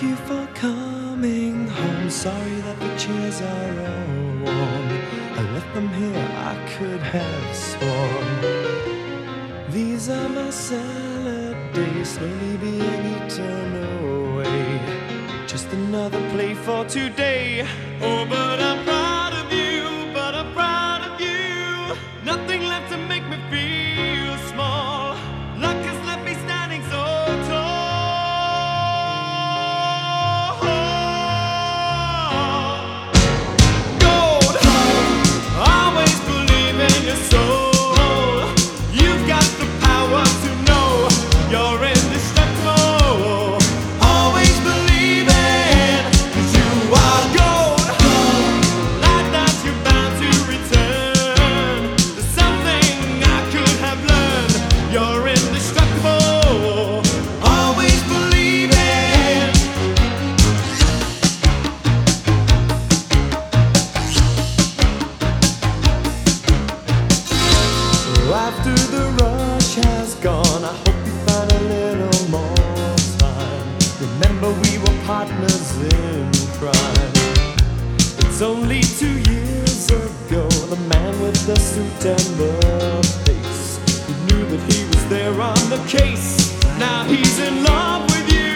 you for coming home. Sorry that the chairs are all warm. I left them here, I could have sworn. These are my salad days, slowly being eaten away. Just another play for today. Oh, but I'm proud of you, but I'm proud of you. Nothing left to make me feel small. Luck has left me standing so tall. Gold, always believe in your soul. You've got the power to know you're indestructible. Always believe it, 'cause you are gold. Like that you're bound to return. There's something I could have learned. You're indestructible. Always believe it. After the rush has gone, I hope you find a little more time. Remember we were partners in crime. It's only 2 years ago, the man with the suit and the face, who knew that he was there on the case. Now he's in love with you.